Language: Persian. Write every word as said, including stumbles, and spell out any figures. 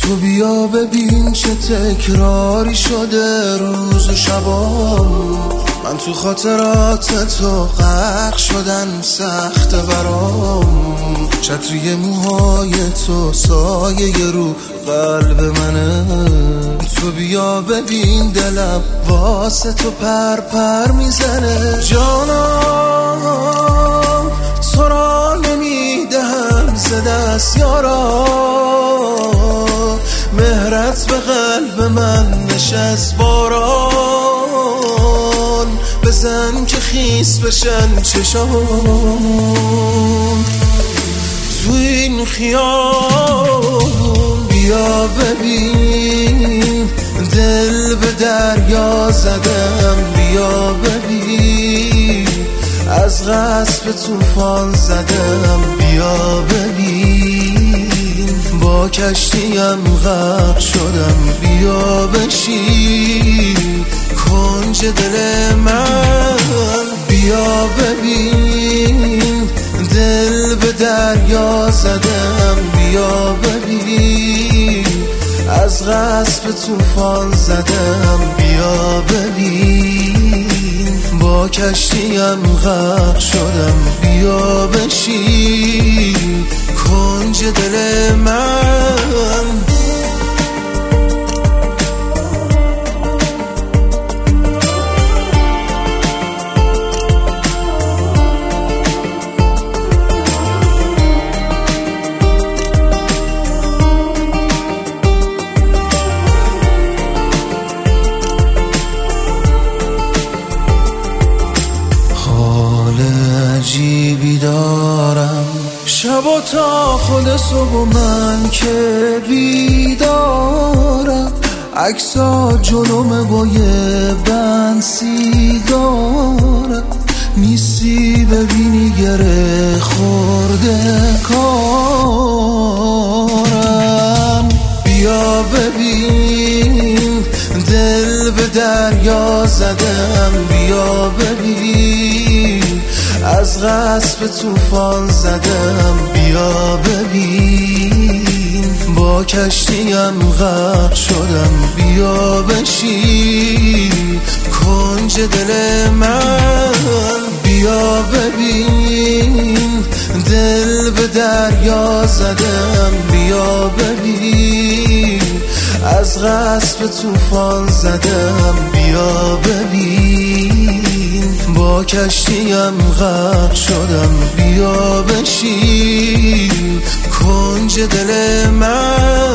تو بیا ببین چه تکراری شده روز و شبام. من تو خاطرات تو غرق شدن سخت برام. چتری موهای تو سایه رو قلب منه. تو بیا ببین دلم واسه تو پر پر میزنه. جانم تو را نمیدهم ز دست یارا. مهرت به قلب من نشست باران. بزن که خیس بشن چشام تو این خیابون. بیا ببین دل به دریا زدم. بیا ببین از غصب طوفان زدم. بیا ببین با کشتیم غرق شدم. بیا بشین کنج دل من. بیا ببین دل به دریا زدم. بیا ببین از غصب طوفان زدم. بیا ببین با کشتیم غرق شدم. بیا بشین کنج دل من. عجیبی دارم شب و تا خود صبح و من که بیدارم. عکسا جلومه با یه بند سیگارم. نیستی ببینی گره خورده کارم. بیا ببین دل به دریا زدم. بیا ببین از غصب طوفان زدم. بیا ببین با کشتیم غرق شدم. بیا بشین کنج دل من. بیا ببین دل به دریا زدم. بیا ببین از غصب طوفان زدم. بیا ببین با کشتیم غرق شدم. بیا بشین کنج دل من.